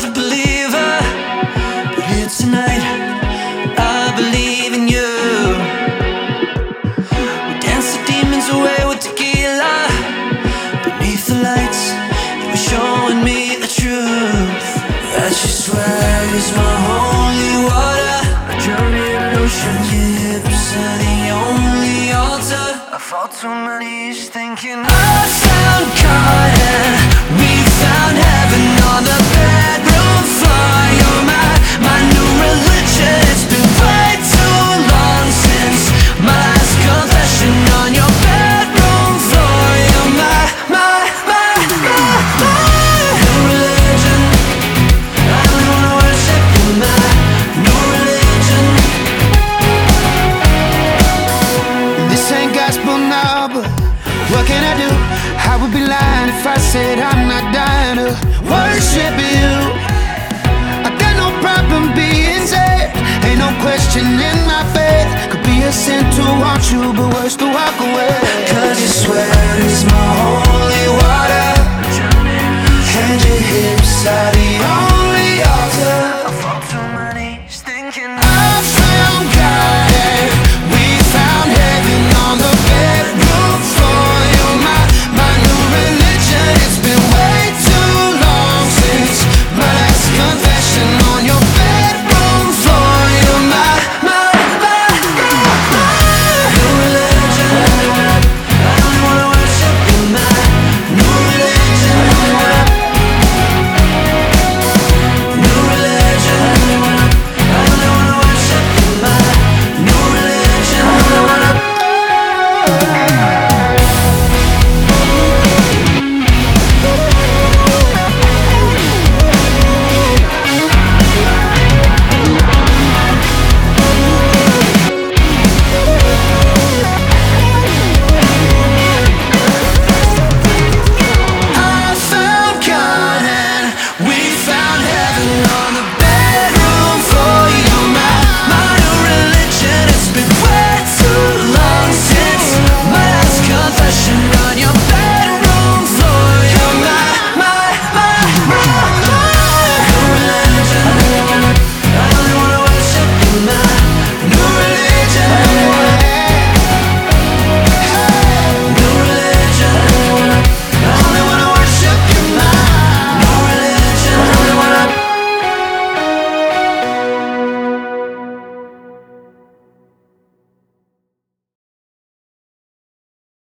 of a believer, but here tonight I believe in you. We dance the demons away with tequila. Beneath the lights, you were showing me the truth. That your swag is my holy water. I drown in an ocean. Your hips are the only altar. I fall to my knees thinking I found God and we found heaven on the bedroom floor. You're my new religion. It's been way too long since my last confession on your bedroom floor. You're my new religion. I only wanna worship you, my new religion. This ain't gospel now, but what can I do? I would be lying if I said I'm not dying to worship you. I got no problem being saved, ain't no question in my faith. Could be a sin to want you, but worse to walk away. Cause your sweat is my holy water, and your hips are the